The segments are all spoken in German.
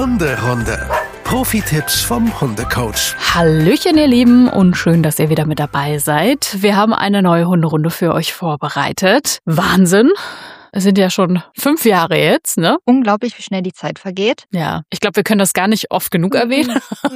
Hunderunde. Profi-Tipps vom Hundecoach. Hallöchen, ihr Lieben, und schön, dass ihr wieder mit dabei seid. Wir haben eine neue Hunderunde für euch vorbereitet. Wahnsinn! Es sind ja schon 5 Jahre jetzt, ne? Unglaublich, wie schnell die Zeit vergeht. Ja, ich glaube, wir können das gar nicht oft genug erwähnen.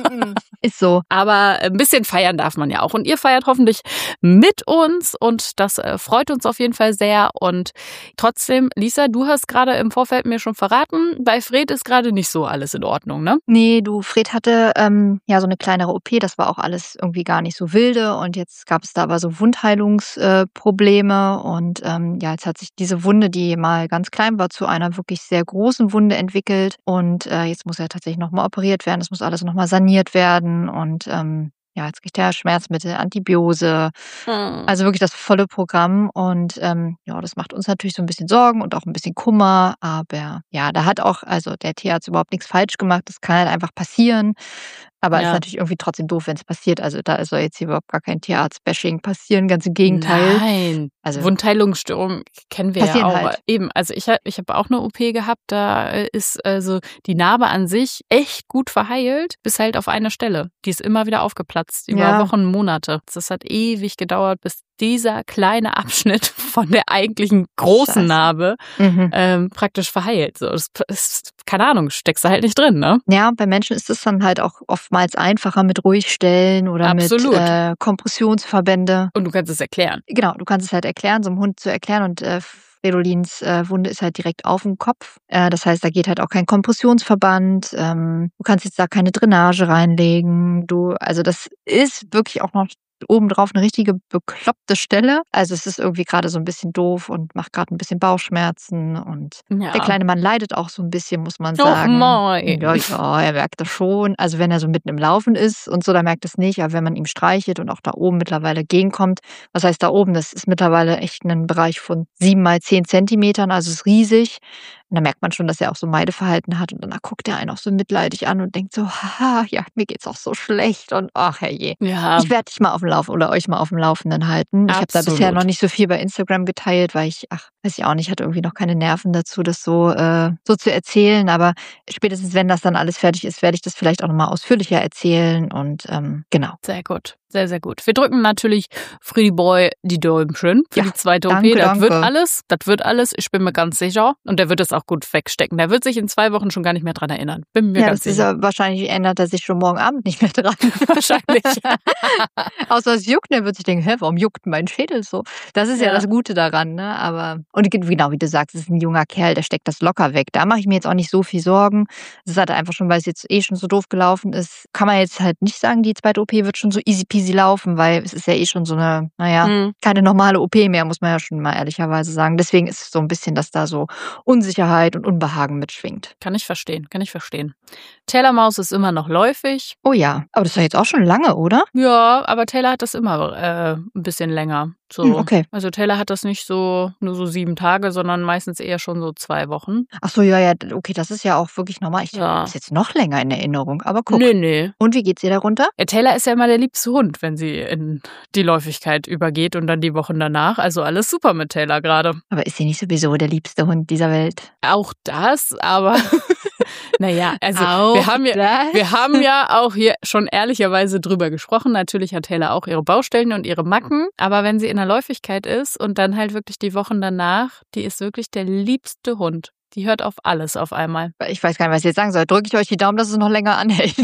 Ist so. Aber ein bisschen feiern darf man ja auch. Und ihr feiert hoffentlich mit uns und das freut uns auf jeden Fall sehr. Und trotzdem, Lisa, du hast gerade im Vorfeld mir schon verraten, bei Fred ist gerade nicht so alles in Ordnung, ne? Nee, Fred hatte so eine kleinere OP, das war auch alles irgendwie gar nicht so wilde. Und jetzt gab es da aber so Wundheilungsprobleme. Und jetzt hat sich diese Wunde, die mal ganz klein war, zu einer wirklich sehr großen Wunde entwickelt. Und jetzt muss er tatsächlich nochmal operiert werden. Es muss alles nochmal saniert werden. Und jetzt kriegt er Schmerzmittel, Antibiose. Also wirklich das volle Programm. Und das macht uns natürlich so ein bisschen Sorgen und auch ein bisschen Kummer. Aber ja, da hat auch, also der Tierarzt überhaupt nichts falsch gemacht. Das kann halt einfach passieren. Aber es ist natürlich irgendwie trotzdem doof, wenn es passiert. Also da soll jetzt hier überhaupt gar kein Tierarzt-Bashing passieren, ganz im Gegenteil. Nein, also Wundheilungsstörung kennen wir ja auch. Halt. Eben, also ich habe auch eine OP gehabt, da ist also die Narbe an sich echt gut verheilt, bis halt auf eine Stelle. Die ist immer wieder aufgeplatzt, über Wochen, Monate. Das hat ewig gedauert, bis dieser kleine Abschnitt von der eigentlichen großen Narbe praktisch verheilt. So, das ist, keine Ahnung, steckst du halt nicht drin, ne? Ja, bei Menschen ist es dann halt auch oftmals einfacher mit Ruhigstellen oder mit Kompressionsverbände. Und du kannst es erklären. Genau, du kannst es halt erklären, so einem Hund zu erklären. Und Fridolins Wunde ist halt direkt auf dem Kopf. Das heißt, da geht halt auch kein Kompressionsverband. Du kannst jetzt da keine Drainage reinlegen. Also das ist wirklich auch noch obendrauf eine richtige bekloppte Stelle. Also es ist irgendwie gerade so ein bisschen doof und macht gerade ein bisschen Bauchschmerzen. Und der kleine Mann leidet auch so ein bisschen, muss man sagen. Nein. Ja, er merkt das schon. Also wenn er so mitten im Laufen ist und so, dann merkt es nicht. Aber wenn man ihm streichelt und auch da oben mittlerweile gegenkommt, was heißt da oben? Das ist mittlerweile echt ein Bereich von 7 mal 10 Zentimetern, also ist riesig. Und da merkt man schon, dass er auch so Meideverhalten hat. Und dann guckt er einen auch so mitleidig an und denkt so, haha, ja, mir geht's auch so schlecht. Und ach, herrje. Ja. Ich werde dich mal auf dem Laufen oder euch mal auf dem Laufenden halten. Ich habe da bisher noch nicht so viel bei Instagram geteilt, weil ich, weiß ich auch nicht, hatte irgendwie noch keine Nerven dazu, das so zu erzählen. Aber spätestens, wenn das dann alles fertig ist, werde ich das vielleicht auch nochmal ausführlicher erzählen. Und genau. Sehr gut. Sehr, sehr gut. Wir drücken natürlich Freddy Boy die Däumchen für die zweite OP. Danke. Das wird alles. Ich bin mir ganz sicher. Und der wird es auch gut wegstecken. Der wird sich in 2 Wochen schon gar nicht mehr dran erinnern. Bin mir ganz sicher. Ja, wahrscheinlich ändert er sich schon morgen Abend nicht mehr dran. Wahrscheinlich. Außer es juckt, der wird sich denken, warum juckt mein Schädel so? Das ist ja das Gute daran, ne? Aber, und genau wie du sagst, es ist ein junger Kerl, der steckt das locker weg. Da mache ich mir jetzt auch nicht so viel Sorgen. Das ist halt einfach schon, weil es jetzt schon so doof gelaufen ist, kann man jetzt halt nicht sagen, die zweite OP wird schon so easy peasy laufen, weil es ist ja schon so eine, keine normale OP mehr, muss man ja schon mal ehrlicherweise sagen. Deswegen ist es so ein bisschen, dass da so Unsicherheit und Unbehagen mitschwingt. Kann ich verstehen. Taylor Maus ist immer noch läufig. Oh ja, aber das ist ja jetzt auch schon lange, oder? Ja, aber Taylor hat das immer ein bisschen länger. So. Okay. Also Taylor hat das nicht so nur so 7 Tage, sondern meistens eher schon so 2 Wochen. Ach so, ja, okay, das ist ja auch wirklich normal. Ich habe das jetzt noch länger in Erinnerung, aber guck. Nee. Und wie geht's ihr darunter? Taylor ist ja immer der liebste Hund, wenn sie in die Läufigkeit übergeht und dann die Wochen danach. Also alles super mit Taylor gerade. Aber ist sie nicht sowieso der liebste Hund dieser Welt? Auch das, aber naja, also auch wir haben ja auch hier schon ehrlicherweise drüber gesprochen. Natürlich hat Taylor auch ihre Baustellen und ihre Macken, aber wenn sie in der Läufigkeit ist und dann halt wirklich die Wochen danach, die ist wirklich der liebste Hund. Die hört auf alles auf einmal. Ich weiß gar nicht, was ich jetzt sagen soll. Drücke ich euch die Daumen, dass es noch länger anhält.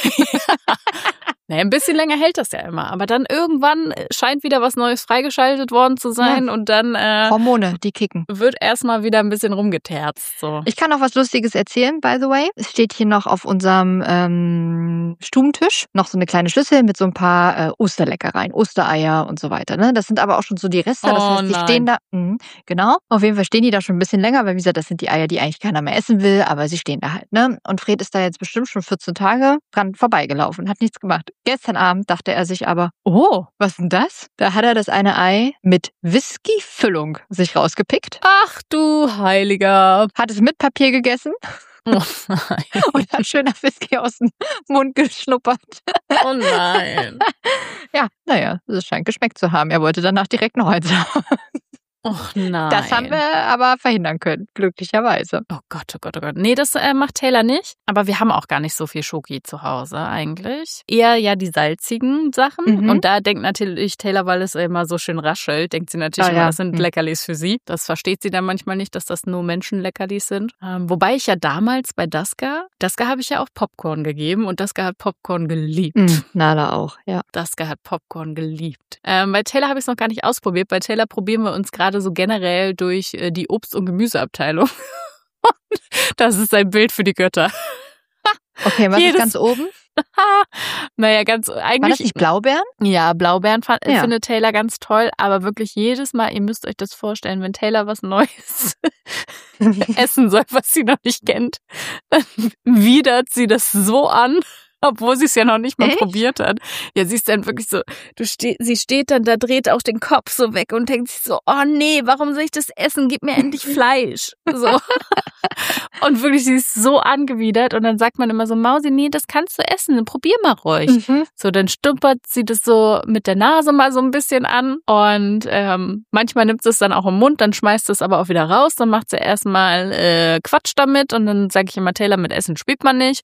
Naja, ein bisschen länger hält das ja immer. Aber dann irgendwann scheint wieder was Neues freigeschaltet worden zu sein und dann Hormone, die kicken. Wird erstmal wieder ein bisschen rumgeterzt. So. Ich kann noch was Lustiges erzählen, by the way. Es steht hier noch auf unserem Stubentisch noch so eine kleine Schüssel mit so ein paar Osterleckereien, Ostereier und so weiter. Ne? Das sind aber auch schon so die Reste. Das heißt, die stehen da. Genau. Auf jeden Fall stehen die da schon ein bisschen länger, weil wie gesagt, das sind die Eier, die eigentlich keiner mehr essen will, aber sie stehen da halt. Ne? Und Fred ist da jetzt bestimmt schon 14 Tage dran vorbeigelaufen, hat nichts gemacht. Gestern Abend dachte er sich aber, oh, was ist denn das? Da hat er das eine Ei mit Whisky-Füllung sich rausgepickt. Ach du Heiliger. Hat es mit Papier gegessen. Oh nein. Und hat schöner Whisky aus dem Mund geschnuppert. Oh nein. Ja, naja, es scheint geschmeckt zu haben. Er wollte danach direkt noch eins haben. Och nein. Das haben wir aber verhindern können, glücklicherweise. Oh Gott, oh Gott, oh Gott. Nee, das macht Taylor nicht. Aber wir haben auch gar nicht so viel Schoki zu Hause eigentlich. Eher ja die salzigen Sachen. Und da denkt natürlich Taylor, weil es immer so schön raschelt, denkt sie natürlich immer, das sind Leckerlis für sie. Das versteht sie dann manchmal nicht, dass das nur Menschenleckerlis sind. Wobei ich ja damals bei Daska habe ich ja auch Popcorn gegeben und Daska hat Popcorn geliebt. Nala auch, ja. Daska hat Popcorn geliebt. Bei Taylor habe ich es noch gar nicht ausprobiert. Bei Taylor probieren wir uns gerade so generell durch die Obst- und Gemüseabteilung. Das ist ein Bild für die Götter. Okay, was ist ganz oben? Naja, ganz eigentlich. War das nicht Blaubeeren? Ja, Blaubeeren findet Taylor ganz toll, aber wirklich jedes Mal, ihr müsst euch das vorstellen, wenn Taylor was Neues essen soll, was sie noch nicht kennt, dann widert sie das so an. Obwohl sie es ja noch nicht mal probiert hat. Ja, sie ist dann wirklich so, sie steht dann da, dreht auch den Kopf so weg und denkt sich so, oh nee, warum soll ich das essen? Gib mir endlich Fleisch. So. Und wirklich, sie ist so angewidert und dann sagt man immer so, Mausi, nee, das kannst du essen, probier mal ruhig. So, dann stumpert sie das so mit der Nase mal so ein bisschen an und manchmal nimmt sie es dann auch im Mund, dann schmeißt sie es aber auch wieder raus, dann macht sie erstmal Quatsch damit und dann sage ich immer, Taylor, mit Essen spielt man nicht.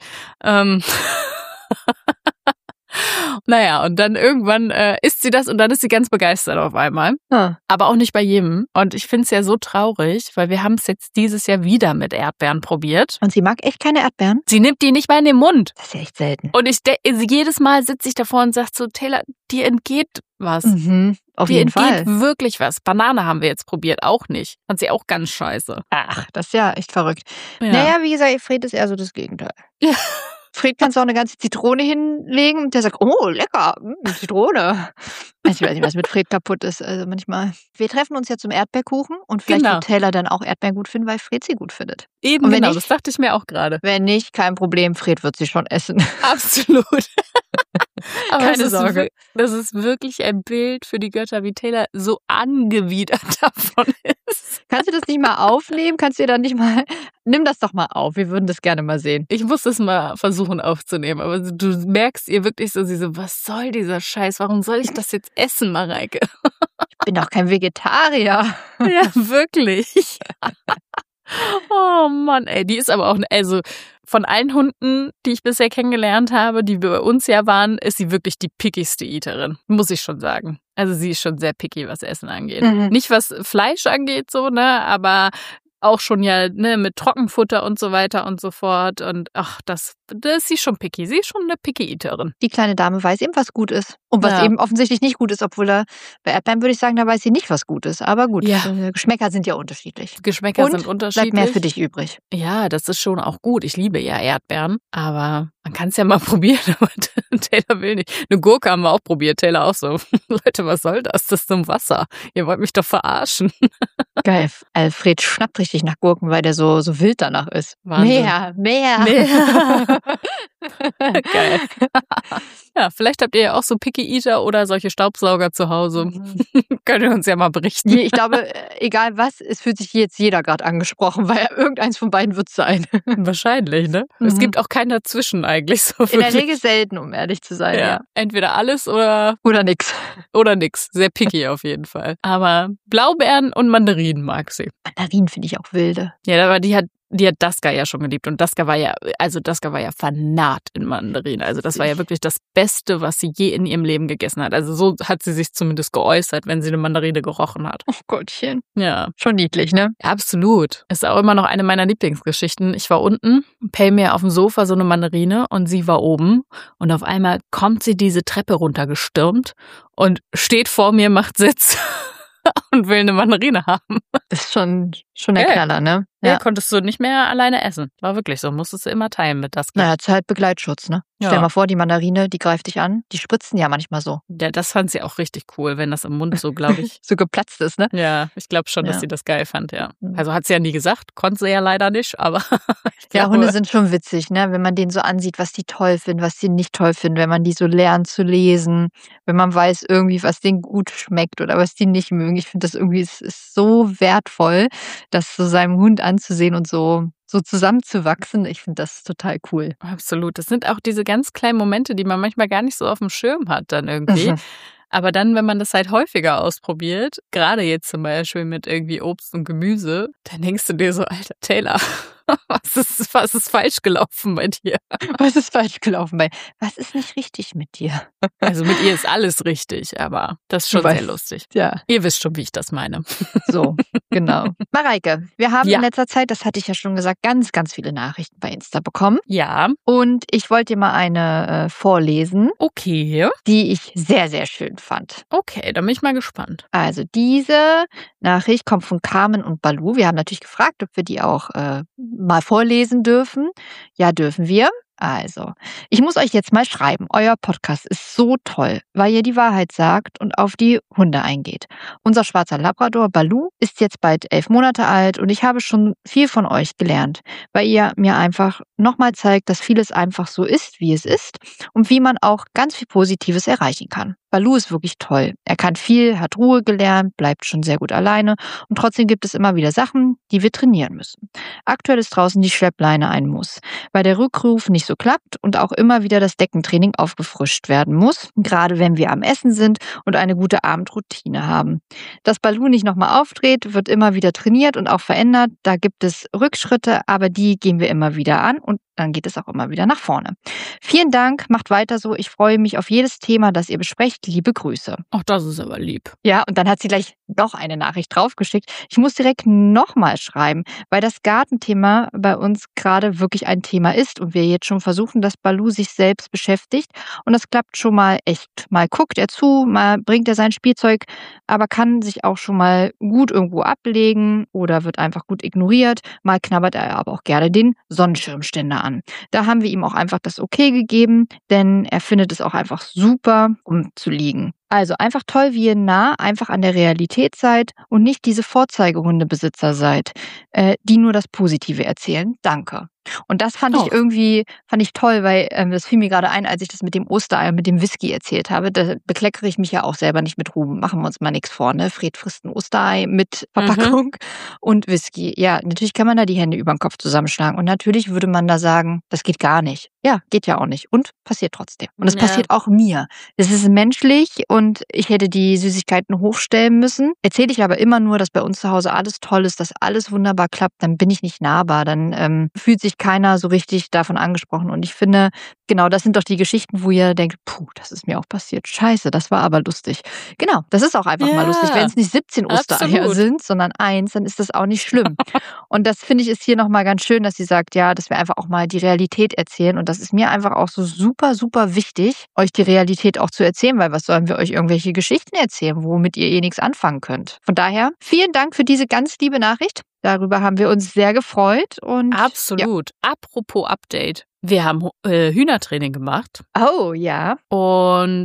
Naja, und dann irgendwann isst sie das und dann ist sie ganz begeistert auf einmal. Aber auch nicht bei jedem. Und ich finde es ja so traurig, weil wir haben es jetzt dieses Jahr wieder mit Erdbeeren probiert. Und sie mag echt keine Erdbeeren? Sie nimmt die nicht mal in den Mund. Das ist ja echt selten. Und jedes Mal sitze ich davor und sage so, Taylor, dir entgeht was. Auf jeden Fall. Dir entgeht wirklich was. Banane haben wir jetzt probiert, auch nicht. Fand sie auch ganz scheiße. Ach, das ist ja echt verrückt. Ja. Naja, wie gesagt, Fred ist eher so das Gegenteil. Ja. Fred kannst du auch eine ganze Zitrone hinlegen und der sagt, oh, lecker, Zitrone. Ich weiß nicht, was mit Fred kaputt ist, also manchmal. Wir treffen uns ja zum Erdbeerkuchen und vielleicht wird Taylor dann auch Erdbeeren gut finden, weil Fred sie gut findet. Eben, und wenn genau, nicht, das dachte ich mir auch gerade. Wenn nicht, kein Problem, Fred wird sie schon essen. Absolut. Aber keine Sorge. Das ist wirklich ein Bild für die Götter, wie Taylor so angewidert davon ist. Kannst du das nicht mal aufnehmen? Nimm das doch mal auf, wir würden das gerne mal sehen. Ich muss das mal versuchen aufzunehmen, aber du merkst ihr wirklich so, sie so, was soll dieser Scheiß? Warum soll ich das jetzt essen, Mareike? Ich bin doch kein Vegetarier. Ja, wirklich. Oh Mann, ey, die ist aber auch, also von allen Hunden, die ich bisher kennengelernt habe, die bei uns ja waren, ist sie wirklich die pickigste Eaterin, muss ich schon sagen. Also sie ist schon sehr picky, was Essen angeht. Nicht was Fleisch angeht, so, ne, aber auch schon ja, ne, mit Trockenfutter und so weiter und so fort. Und ach, das ist sie schon picky. Sie ist schon eine Picky-Eaterin. Die kleine Dame weiß eben, was gut ist. Und was eben offensichtlich nicht gut ist, obwohl bei Erdbeeren würde ich sagen, da weiß sie nicht, was gut ist. Aber gut, Geschmäcker sind ja unterschiedlich. Geschmäcker sind unterschiedlich. Bleibt mehr für dich übrig. Ja, das ist schon auch gut. Ich liebe ja Erdbeeren. Aber man kann es ja mal probieren. Aber Taylor will nicht. Eine Gurke haben wir auch probiert. Taylor auch so. Leute, was soll das? Das ist zum Wasser. Ihr wollt mich doch verarschen. Geil. Alfred schnappt richtig nach Gurken, weil der so wild danach ist. Wahnsinn. Mehr. Geil. Ja, vielleicht habt ihr ja auch so Picky Eater oder solche Staubsauger zu Hause. Könnt ihr uns ja mal berichten. Ich glaube, egal was, es fühlt sich jetzt jeder gerade angesprochen, weil irgendeins von beiden wird es sein. Wahrscheinlich, ne? Es gibt auch keinen dazwischen eigentlich so wirklich. In der Regel selten, um ehrlich zu sein. Ja. Entweder alles oder Oder nix. Sehr picky auf jeden Fall. Aber Blaubeeren und Mandarinen mag sie. Mandarinen finde ich auch wilde. Ja, aber die hat Daska ja schon geliebt und Daska war ja Fanat in Mandarinen. Also das war ja wirklich das Beste, was sie je in ihrem Leben gegessen hat. Also so hat sie sich zumindest geäußert, wenn sie eine Mandarine gerochen hat. Oh Gottchen. Ja. Schon niedlich, ne? Absolut. Ist auch immer noch eine meiner Lieblingsgeschichten. Ich war unten, pell mir auf dem Sofa so eine Mandarine und sie war oben und auf einmal kommt sie diese Treppe runtergestürmt und steht vor mir, macht Sitz und will eine Mandarine haben. Das ist schon der Knaller, ne? Ja, konntest du nicht mehr alleine essen. War wirklich so. Musstest du immer teilen mit Daska. Naja, ist halt Begleitschutz, ne? Ja. Stell dir mal vor, die Mandarine, die greift dich an. Die spritzen ja manchmal so. Ja, das fand sie auch richtig cool, wenn das im Mund so, glaube ich. so geplatzt ist, ne? Ja, ich glaube schon, dass sie das geil fand, ja. Also hat sie ja nie gesagt, konnte sie ja leider nicht, aber ja, Hunde sind schon witzig, ne? Wenn man denen so ansieht, was die toll finden, was die nicht toll finden, wenn man die so lernt zu lesen, wenn man weiß irgendwie, was denen gut schmeckt oder was die nicht mögen. Ich finde das irgendwie, es ist so wertvoll, das so seinem Hund anzusehen und so zusammenzuwachsen. Ich finde das total cool. Absolut. Das sind auch diese ganz kleinen Momente, die man manchmal gar nicht so auf dem Schirm hat dann irgendwie. Aber dann, wenn man das halt häufiger ausprobiert, gerade jetzt zum Beispiel mit irgendwie Obst und Gemüse, dann denkst du dir so, Alter Taylor, was ist falsch gelaufen bei dir? Was ist falsch gelaufen bei? Was ist nicht richtig mit dir? Also mit ihr ist alles richtig, aber das ist schon sehr lustig. Ja. Ihr wisst schon, wie ich das meine. So, genau. Mareike, wir haben Ja. in letzter Zeit, das hatte ich ja schon gesagt, ganz, ganz viele Nachrichten bei Insta bekommen. Ja, Und ich wollte dir mal eine vorlesen, okay. die ich sehr, sehr schön fand. Okay, da bin ich mal gespannt. Also diese Nachricht kommt von Carmen und Balu. Wir haben natürlich gefragt, ob wir die auch mal vorlesen dürfen. Ja, dürfen wir. Also, ich muss euch jetzt mal schreiben. Euer Podcast ist so toll, weil ihr die Wahrheit sagt und auf die Hunde eingeht. Unser schwarzer Labrador Balu ist jetzt bald 11 Monate alt und ich habe schon viel von euch gelernt, weil ihr mir einfach nochmal zeigt, dass vieles einfach so ist, wie es ist und wie man auch ganz viel Positives erreichen kann. Balu ist wirklich toll. Er kann viel, hat Ruhe gelernt, bleibt schon sehr gut alleine und trotzdem gibt es immer wieder Sachen, die wir trainieren müssen. Aktuell ist draußen die Schleppleine ein Muss, weil der Rückruf nicht so klappt und auch immer wieder das Deckentraining aufgefrischt werden muss, gerade wenn wir am Essen sind und eine gute Abendroutine haben. Dass Balu nicht nochmal aufdreht, wird immer wieder trainiert und auch verändert. Da gibt es Rückschritte, aber die gehen wir immer wieder an und dann geht es auch immer wieder nach vorne. Vielen Dank, macht weiter so. Ich freue mich auf jedes Thema, das ihr besprecht. Liebe Grüße. Ach, das ist aber lieb. Ja, und dann hat sie gleich noch eine Nachricht draufgeschickt. Ich muss direkt nochmal schreiben, weil das Gartenthema bei uns gerade wirklich ein Thema ist und wir jetzt schon versuchen, dass Balu sich selbst beschäftigt. Und das klappt schon mal echt. Mal guckt er zu, mal bringt er sein Spielzeug, aber kann sich auch schon mal gut irgendwo ablegen oder wird einfach gut ignoriert. Mal knabbert er aber auch gerne den Sonnenschirmständer an. Da haben wir ihm auch einfach das Okay gegeben, denn er findet es auch einfach super, rumzuliegen. Also einfach toll, wie ihr nah einfach an der Realität seid und nicht diese Vorzeigehundebesitzer seid, die nur das Positive erzählen. Danke. Und das fand ich toll, weil das fiel mir gerade ein, als ich das mit dem Osterei, mit dem Whisky erzählt habe. Da bekleckere ich mich ja auch selber nicht mit Ruhm. Machen wir uns mal nichts vor, ne? Fred frisst ein Osterei mit Verpackung und Whisky. Ja, natürlich kann man da die Hände über den Kopf zusammenschlagen. Und natürlich würde man da sagen, das geht gar nicht. Ja, geht ja auch nicht. Und passiert trotzdem. Und es passiert auch mir. Es ist menschlich und ich hätte die Süßigkeiten hochstellen müssen. Erzähle ich aber immer nur, dass bei uns zu Hause alles toll ist, dass alles wunderbar klappt, dann bin ich nicht nahbar. Dann fühlt sich keiner so richtig davon angesprochen. Und ich finde, genau, das sind doch die Geschichten, wo ihr denkt, puh, das ist mir auch passiert. Scheiße, das war aber lustig. Genau, das ist auch einfach mal lustig. Wenn es nicht 17 Ostereier sind, sondern 1, dann ist das auch nicht schlimm. Und das finde ich ist hier nochmal ganz schön, dass sie sagt, ja, dass wir einfach auch mal die Realität erzählen. Und das ist mir einfach auch so super, super wichtig, euch die Realität auch zu erzählen, weil was sollen wir euch irgendwelche Geschichten erzählen, womit ihr nichts anfangen könnt. Von daher, vielen Dank für diese ganz liebe Nachricht. Darüber haben wir uns sehr gefreut. Und absolut. Ja. Apropos Update. Wir haben Hühnertraining gemacht. Oh, ja. Und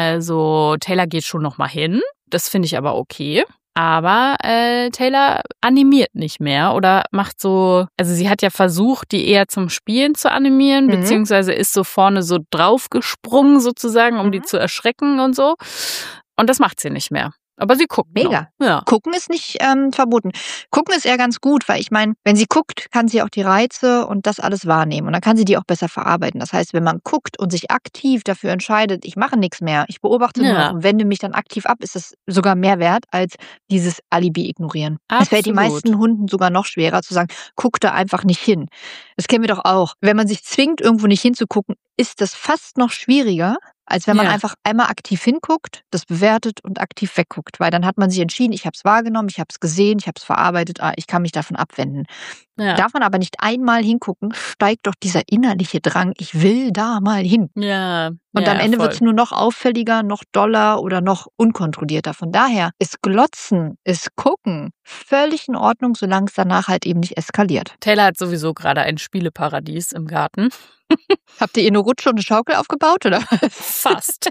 also Taylor geht schon noch mal hin. Das finde ich aber okay. Aber Taylor animiert nicht mehr oder macht so, also sie hat ja versucht, die eher zum Spielen zu animieren, beziehungsweise ist so vorne so draufgesprungen sozusagen, um die zu erschrecken und so. Und das macht sie nicht mehr. Aber sie guckt mega. Noch. Ja. Gucken ist nicht verboten. Gucken ist eher ganz gut, weil ich meine, wenn sie guckt, kann sie auch die Reize und das alles wahrnehmen. Und dann kann sie die auch besser verarbeiten. Das heißt, wenn man guckt und sich aktiv dafür entscheidet, ich mache nichts mehr, ich beobachte nur noch und wende mich dann aktiv ab, ist das sogar mehr wert als dieses Alibi ignorieren. Es fällt den meisten Hunden sogar noch schwerer zu sagen, guck da einfach nicht hin. Das kennen wir doch auch. Wenn man sich zwingt, irgendwo nicht hinzugucken, ist das fast noch schwieriger, als wenn man einfach einmal aktiv hinguckt, das bewertet und aktiv wegguckt. Weil dann hat man sich entschieden, ich habe es wahrgenommen, ich habe es gesehen, ich habe es verarbeitet, ich kann mich davon abwenden. Ja. Darf man aber nicht einmal hingucken, steigt doch dieser innerliche Drang, ich will da mal hin. Ja. Und am Ende wird es nur noch auffälliger, noch doller oder noch unkontrollierter. Von daher ist Glotzen, ist Gucken völlig in Ordnung, solange es danach halt eben nicht eskaliert. Taylor hat sowieso gerade ein Spieleparadies im Garten. Habt ihr eine Rutsche und eine Schaukel aufgebaut, oder? Fast.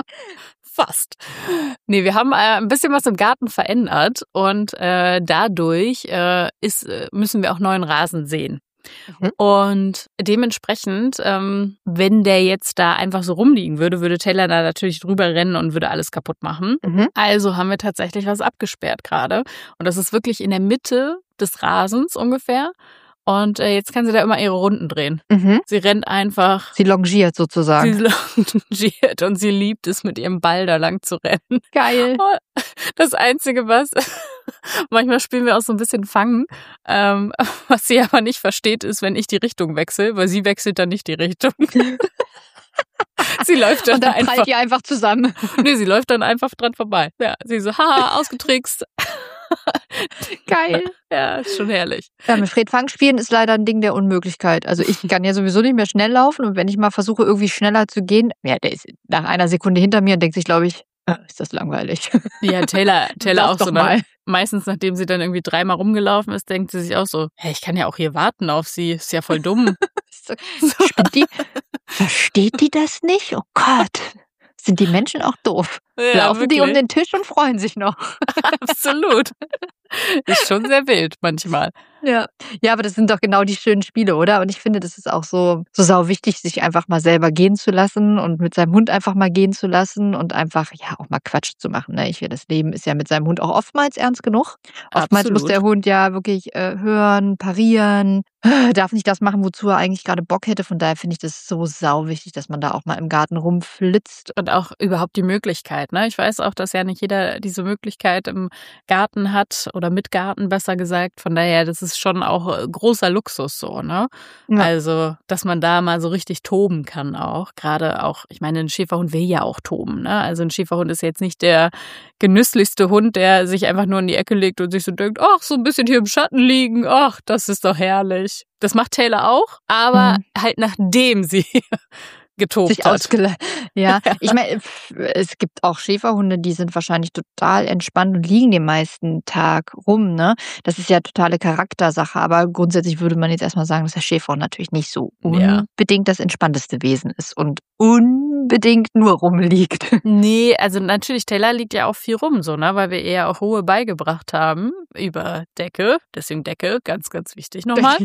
Fast. Nee, wir haben ein bisschen was im Garten verändert und dadurch müssen wir auch neuen Rasen säen. Und dementsprechend, wenn der jetzt da einfach so rumliegen würde, würde Taylor da natürlich drüber rennen und würde alles kaputt machen. Also haben wir tatsächlich was abgesperrt gerade. Und das ist wirklich in der Mitte des Rasens ungefähr. Und jetzt kann sie da immer ihre Runden drehen. Sie rennt einfach. Sie longiert sozusagen. Sie longiert und sie liebt es, mit ihrem Ball da lang zu rennen. Geil. Das Einzige, manchmal spielen wir auch so ein bisschen Fangen. Was sie aber nicht versteht, ist, wenn ich die Richtung wechsle, weil sie wechselt dann nicht die Richtung. Sie läuft dann, und dann prallt ihr einfach zusammen. Nee, sie läuft dann einfach dran vorbei. Ja, sie so, haha, ausgetrickst. Geil. Ja, ist schon herrlich. Ja, mit Fred Fang spielen ist leider ein Ding der Unmöglichkeit. Also ich kann ja sowieso nicht mehr schnell laufen und wenn ich mal versuche, irgendwie schneller zu gehen, ja, der ist nach einer Sekunde hinter mir und denkt sich, glaube ich, ist das langweilig. Ja, Taylor auch so. Mal. Meistens, nachdem sie dann irgendwie 3-mal rumgelaufen ist, denkt sie sich auch so, hey, ich kann ja auch hier warten auf sie. Ist ja voll dumm. Versteht die das nicht? Oh Gott. Sind die Menschen auch doof? Ja, laufen wirklich. Die um den Tisch und freuen sich noch. Absolut. Ist schon sehr wild manchmal. Ja, aber das sind doch genau die schönen Spiele, oder? Und ich finde, das ist auch so sau wichtig, sich einfach mal selber gehen zu lassen und mit seinem Hund einfach mal gehen zu lassen und einfach, ja, auch mal Quatsch zu machen. Ne? Das Leben ist ja mit seinem Hund auch oftmals ernst genug. Oftmals Absolut. muss der Hund ja wirklich hören, parieren, darf nicht das machen, wozu er eigentlich gerade Bock hätte. Von daher finde ich das so sau wichtig, dass man da auch mal im Garten rumflitzt. Und auch überhaupt die Möglichkeit. Ne? Ich weiß auch, dass ja nicht jeder diese Möglichkeit im Garten hat oder mit Garten, besser gesagt. Von daher, das ist schon auch großer Luxus so, ne? Ja. Also, dass man da mal so richtig toben kann auch. Gerade auch, ich meine, ein Schäferhund will ja auch toben, ne? Also ein Schäferhund ist jetzt nicht der genüsslichste Hund, der sich einfach nur in die Ecke legt und sich so denkt, ach, so ein bisschen hier im Schatten liegen, ach, das ist doch herrlich. Das macht Taylor auch, aber halt nachdem sie getobt sich hat. Ja, ich meine, es gibt auch Schäferhunde, die sind wahrscheinlich total entspannt und liegen den meisten Tag rum, ne? Das ist ja totale Charaktersache, aber grundsätzlich würde man jetzt erstmal sagen, dass der Schäferhund natürlich nicht so unbedingt das entspannteste Wesen ist und unbedingt nur rumliegt. Nee, also natürlich, Taylor liegt ja auch viel rum, so, ne? Weil wir ihr ja auch Ruhe beigebracht haben über Decke. Deswegen Decke, ganz, ganz wichtig nochmal.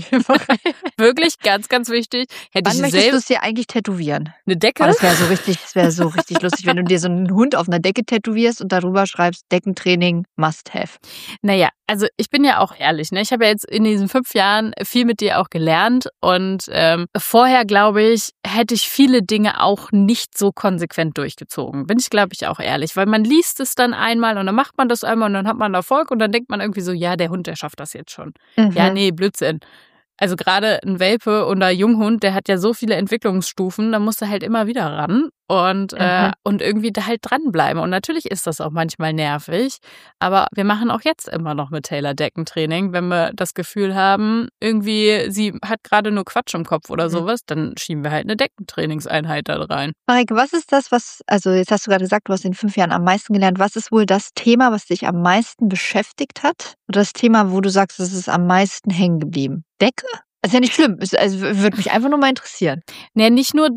Wirklich ganz, ganz wichtig. Wann möchtest du es dir eigentlich tätowieren? Eine Decke? Oh, das wäre so richtig lustig, wenn du dir so einen Hund auf einer Decke tätowierst und darüber schreibst, Deckentraining must have. Naja, also ich bin ja auch ehrlich, ne? Ich habe ja jetzt in diesen 5 Jahren viel mit dir auch gelernt und vorher, glaube ich, hätte ich viele Dinge auch nicht so konsequent durchgezogen. Bin ich, glaube ich, auch ehrlich, weil man liest es dann einmal und dann macht man das einmal und dann hat man Erfolg und dann denkt man irgendwie so, ja, der Hund, der schafft das jetzt schon. Ja, nee, Blödsinn. Also gerade ein Welpe oder Junghund, der hat ja so viele Entwicklungsstufen, da musst du halt immer wieder ran und irgendwie da halt dranbleiben. Und natürlich ist das auch manchmal nervig, aber wir machen auch jetzt immer noch mit Taylor Deckentraining. Wenn wir das Gefühl haben, irgendwie sie hat gerade nur Quatsch im Kopf oder sowas, dann schieben wir halt eine Deckentrainingseinheit da rein. Mareike, was ist das, also jetzt hast du gerade gesagt, du hast in 5 Jahren am meisten gelernt. Was ist wohl das Thema, was dich am meisten beschäftigt hat? Oder das Thema, wo du sagst, es ist am meisten hängen geblieben? Decke? Das ist ja nicht schlimm. Also würde mich einfach nur mal interessieren. Nee, nicht nur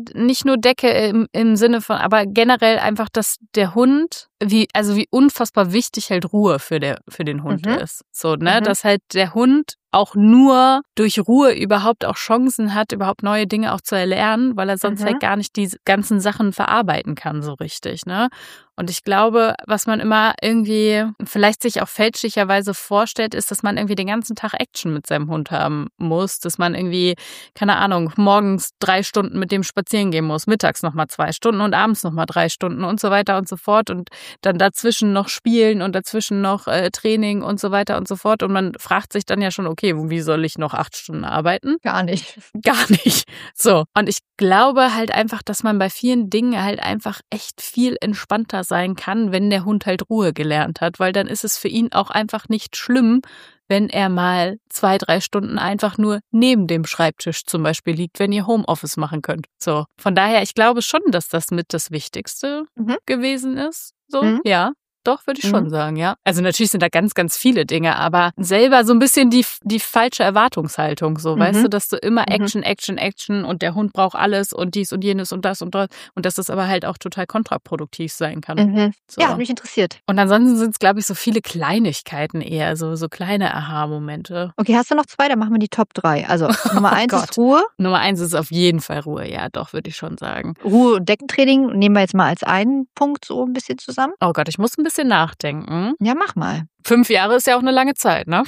Decke im Sinne von, aber generell einfach, dass der Hund, wie unfassbar wichtig halt Ruhe für den Hund ist. So, ne, dass halt der Hund auch nur durch Ruhe überhaupt auch Chancen hat, überhaupt neue Dinge auch zu erlernen, weil er sonst halt gar nicht die ganzen Sachen verarbeiten kann so richtig, ne? Und ich glaube, was man immer irgendwie vielleicht sich auch fälschlicherweise vorstellt, ist, dass man irgendwie den ganzen Tag Action mit seinem Hund haben muss, dass man irgendwie, keine Ahnung, morgens 3 Stunden mit dem spazieren gehen muss, mittags nochmal 2 Stunden und abends nochmal 3 Stunden und so weiter und so fort und dann dazwischen noch spielen und dazwischen noch Training und so weiter und so fort und man fragt sich dann ja schon, okay, wie soll ich noch 8 Stunden arbeiten? Gar nicht. Gar nicht. So. Und ich glaube halt einfach, dass man bei vielen Dingen halt einfach echt viel entspannter sein kann, wenn der Hund halt Ruhe gelernt hat, weil dann ist es für ihn auch einfach nicht schlimm, wenn er mal 2, 3 Stunden einfach nur neben dem Schreibtisch zum Beispiel liegt, wenn ihr Homeoffice machen könnt. So. Von daher, ich glaube schon, dass das mit das Wichtigste gewesen ist. So, ja. Doch, würde ich schon sagen, ja. Also natürlich sind da ganz, ganz viele Dinge, aber selber so ein bisschen die falsche Erwartungshaltung, so, weißt du, dass du immer Action, Action, Action und der Hund braucht alles und dies und jenes und das und dass das aber halt auch total kontraproduktiv sein kann. So. Ja, hat mich interessiert. Und ansonsten sind es, glaube ich, so viele Kleinigkeiten eher, so kleine Aha-Momente. Okay, hast du noch 2? Dann machen wir die Top 3. Also Nummer 1 ist Ruhe. Nummer 1 ist auf jeden Fall Ruhe, ja, doch, würde ich schon sagen. Ruhe und Deckentraining nehmen wir jetzt mal als einen Punkt so ein bisschen zusammen. Oh Gott, ich muss ein bisschen bisschen nachdenken. Ja, mach mal. 5 Jahre ist ja auch eine lange Zeit, ne?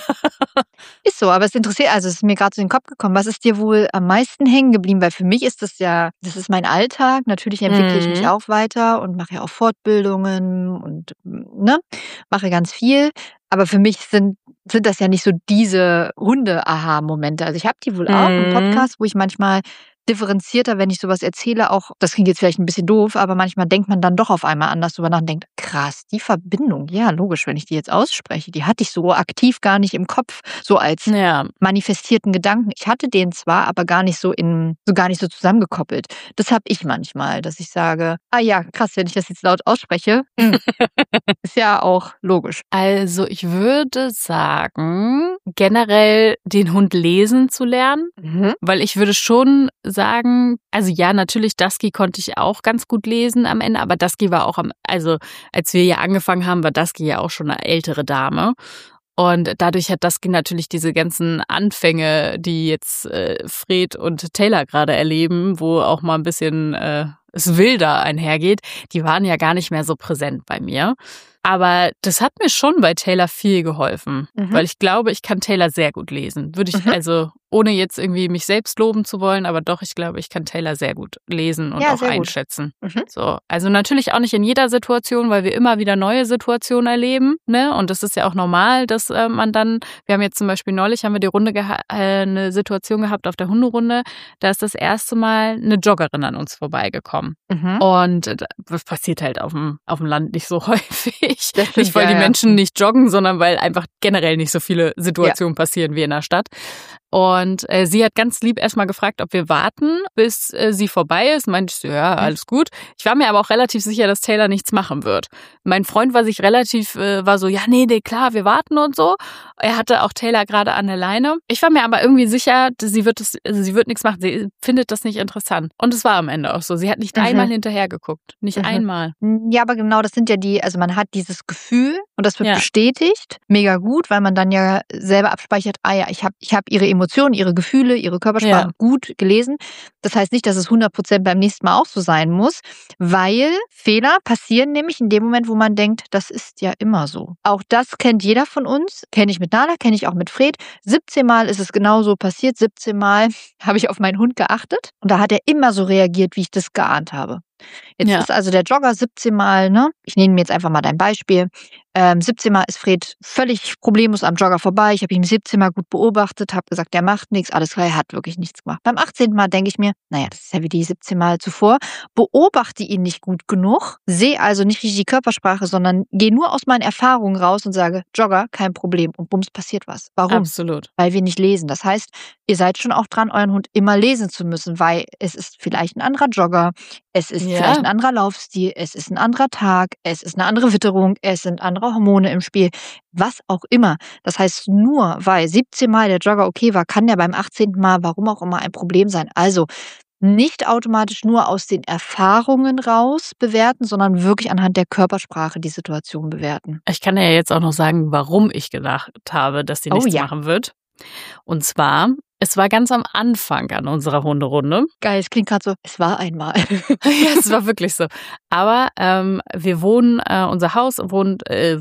Ist so, aber es interessiert, also es ist mir gerade so in den Kopf gekommen, was ist dir wohl am meisten hängen geblieben? Weil für mich ist das ist mein Alltag. Natürlich entwickle ich mich auch weiter und mache ja auch Fortbildungen und mache ganz viel. Aber für mich sind das ja nicht so diese Hunde-Aha-Momente. Also ich habe die wohl auch im Podcast, wo ich manchmal differenzierter, wenn ich sowas erzähle, auch, das klingt jetzt vielleicht ein bisschen doof, aber manchmal denkt man dann doch auf einmal anders drüber nach und denkt, krass, die Verbindung, ja, logisch, wenn ich die jetzt ausspreche, die hatte ich so aktiv gar nicht im Kopf, so als manifestierten Gedanken. Ich hatte den zwar, aber gar nicht so zusammengekoppelt. Das habe ich manchmal, dass ich sage, ja, krass, wenn ich das jetzt laut ausspreche, ist ja auch logisch. Also ich würde sagen, generell den Hund lesen zu lernen, weil ich würde schon sagen, also ja, natürlich Dusky konnte ich auch ganz gut lesen am Ende, aber Dusky war auch also als wir ja angefangen haben, war Dusky ja auch schon eine ältere Dame. Und dadurch hat Dusky natürlich diese ganzen Anfänge, die jetzt Fred und Taylor gerade erleben, wo auch mal ein bisschen es wilder einhergeht, die waren ja gar nicht mehr so präsent bei mir. Aber das hat mir schon bei Taylor viel geholfen, weil ich glaube, ich kann Taylor sehr gut lesen. Würde ich also, ohne jetzt irgendwie mich selbst loben zu wollen, aber doch, ich glaube, ich kann Taylor sehr gut lesen und auch einschätzen. So, also natürlich auch nicht in jeder Situation, weil wir immer wieder neue Situationen erleben, ne? Und das ist ja auch normal, dass man dann, wir haben jetzt zum Beispiel neulich, haben wir die Runde eine Situation gehabt auf der Hunderunde, da ist das erste Mal eine Joggerin an uns vorbeigekommen. Und das passiert halt auf dem Land nicht so häufig. Nicht, weil die Menschen nicht joggen, sondern weil einfach generell nicht so viele Situationen passieren wie in der Stadt. Und sie hat ganz lieb erstmal gefragt, ob wir warten, bis sie vorbei ist. Meinte ich so, ja, alles gut. Ich war mir aber auch relativ sicher, dass Taylor nichts machen wird. Mein Freund war so, ja, nee, klar, wir warten und so. Er hatte auch Taylor gerade an der Leine. Ich war mir aber irgendwie sicher, sie wird nichts machen. Sie findet das nicht interessant. Und es war am Ende auch so. Sie hat nicht einmal hinterher geguckt. Nicht einmal. Ja, aber genau, das sind ja also man hat dieses Gefühl und das wird bestätigt. Mega gut, weil man dann ja selber abspeichert, ja, ich hab ihre Emotionen, ihre Gefühle, ihre Körpersprache gut gelesen. Das heißt nicht, dass es 100% beim nächsten Mal auch so sein muss, weil Fehler passieren nämlich in dem Moment, wo man denkt, das ist ja immer so. Auch das kennt jeder von uns. Kenne ich mit Nala, kenne ich auch mit Fred. 17 Mal ist es genauso passiert. 17 Mal habe ich auf meinen Hund geachtet und da hat er immer so reagiert, wie ich das geahnt habe. Jetzt ist also der Jogger 17 Mal, ne? Ich nehme mir jetzt einfach mal dein Beispiel. 17 Mal ist Fred völlig problemlos am Jogger vorbei. Ich habe ihn 17 Mal gut beobachtet, habe gesagt, der macht nichts, alles klar, er hat wirklich nichts gemacht. Beim 18. Mal denke ich mir, naja, das ist ja wie die 17 Mal zuvor, beobachte ihn nicht gut genug, sehe also nicht richtig die Körpersprache, sondern gehe nur aus meinen Erfahrungen raus und sage, Jogger, kein Problem und bums, passiert was. Warum? Absolut. Weil wir nicht lesen. Das heißt, ihr seid schon auch dran, euren Hund immer lesen zu müssen, weil es ist vielleicht ein anderer Jogger, es ist vielleicht ein anderer Laufstil, es ist ein anderer Tag, es ist eine andere Witterung, es sind andere Hormone im Spiel, was auch immer. Das heißt, nur weil 17 Mal der Jogger okay war, kann der beim 18. Mal, warum auch immer, ein Problem sein. Also nicht automatisch nur aus den Erfahrungen raus bewerten, sondern wirklich anhand der Körpersprache die Situation bewerten. Ich kann ja jetzt auch noch sagen, warum ich gedacht habe, dass sie nichts machen wird. Und zwar, es war ganz am Anfang an unserer Hunderunde. Geil, es klingt gerade so, es war einmal. Ja, es war wirklich so. Aber wir wohnen, unser Haus wohnt. Euer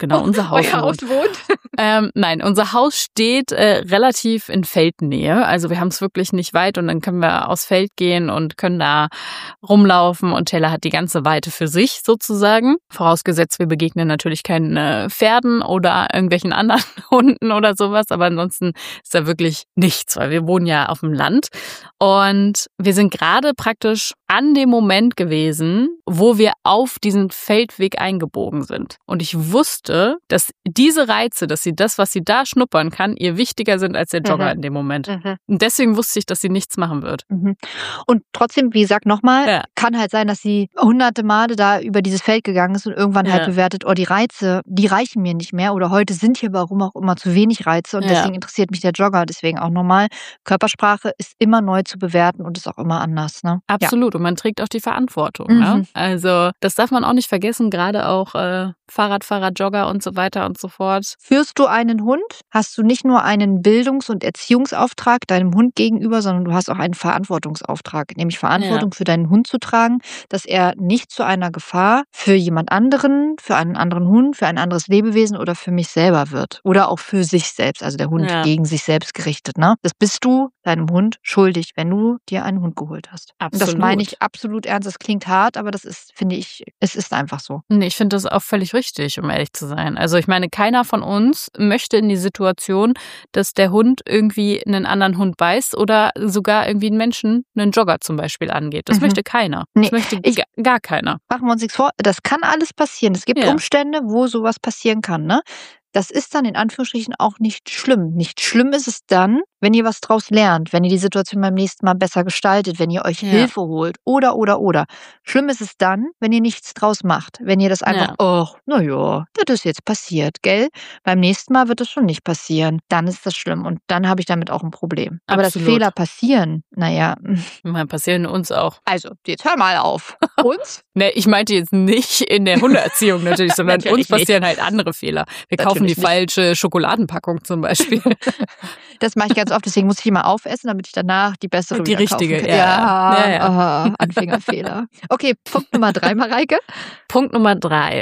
Haus wohnt? Nein, unser Haus steht relativ in Feldnähe. Also wir haben es wirklich nicht weit und dann können wir aufs Feld gehen und können da rumlaufen und Taylor hat die ganze Weite für sich sozusagen. Vorausgesetzt, wir begegnen natürlich keinen Pferden oder irgendwelchen anderen Hunden oder sowas, aber ansonsten ist da wirklich nichts, weil wir wohnen ja auf dem Land und wir sind gerade praktisch an dem Moment gewesen, wo wir auf diesen Feldweg eingebogen sind. Und ich wusste, dass diese Reize, dass sie das, was sie da schnuppern kann, ihr wichtiger sind als der Jogger in dem Moment. Und deswegen wusste ich, dass sie nichts machen wird. Und trotzdem, wie gesagt, nochmal, kann halt sein, dass sie hunderte Male da über dieses Feld gegangen ist und irgendwann halt bewertet, die Reize, die reichen mir nicht mehr oder heute sind hier warum auch immer zu wenig Reize und deswegen interessiert mich der Jogger. Deswegen auch nochmal normal. Körpersprache ist immer neu zu bewerten und ist auch immer anders. Ne? Absolut. Und man trägt auch die Verantwortung. Ne? Also das darf man auch nicht vergessen, gerade auch Fahrradfahrer, Jogger und so weiter und so fort. Führst du einen Hund, hast du nicht nur einen Bildungs- und Erziehungsauftrag deinem Hund gegenüber, sondern du hast auch einen Verantwortungsauftrag, nämlich Verantwortung für deinen Hund zu tragen, dass er nicht zu einer Gefahr für jemand anderen, für einen anderen Hund, für ein anderes Lebewesen oder für mich selber wird. Oder auch für sich selbst, also der Hund gegen sich selbst gerichtet. Ne? Das bist du deinem Hund schuldig, wenn du dir einen Hund geholt hast. Absolut. Und das meine ich absolut ernst. Das klingt hart, aber das ist, finde ich, es ist einfach so. Nee, ich finde das auch völlig richtig, um ehrlich zu sein. Also ich meine, keiner von uns möchte in die Situation, dass der Hund irgendwie einen anderen Hund beißt oder sogar irgendwie einen Menschen, einen Jogger zum Beispiel, angeht. Das möchte keiner. Das möchte gar keiner. Machen wir uns nichts vor, das kann alles passieren. Es gibt Umstände, wo sowas passieren kann, ne? Das ist dann in Anführungsstrichen auch nicht schlimm. Nicht schlimm ist es dann, wenn ihr was draus lernt, wenn ihr die Situation beim nächsten Mal besser gestaltet, wenn ihr euch Hilfe holt oder. Schlimm ist es dann, wenn ihr nichts draus macht. Wenn ihr das einfach, naja, das ist jetzt passiert, gell? Beim nächsten Mal wird das schon nicht passieren. Dann ist das schlimm und dann habe ich damit auch ein Problem. Aber dass Fehler passieren, naja. Passieren uns auch. Also, jetzt hör mal auf. Uns? Ne, ich meinte jetzt nicht in der Hundeerziehung natürlich, sondern uns passieren halt andere Fehler. Wir kaufen die falsche Schokoladenpackung zum Beispiel. Das mache ich ganz oft, deswegen muss ich immer aufessen, damit ich danach die bessere die richtige, kaufen kann. Anfängerfehler. Okay, Punkt Nummer 3, Mareike. Punkt Nummer 3.